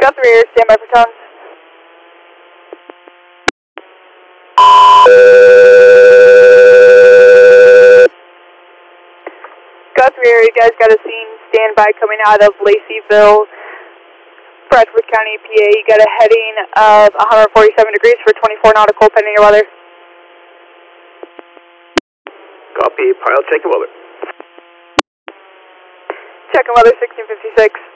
Guthrie here, stand by for tone. Guthrie here, you guys got a scene standby coming out of Laceyville, Bradford County, PA. You got a heading of 147 degrees for 24 nautical pending your weather. Copy, pilot, check the weather. Checking weather 1656.